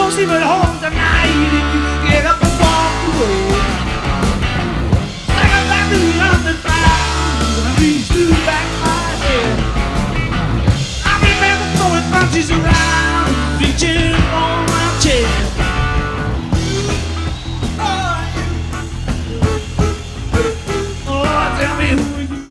won't sleep at home tonight if you can get up and walk away.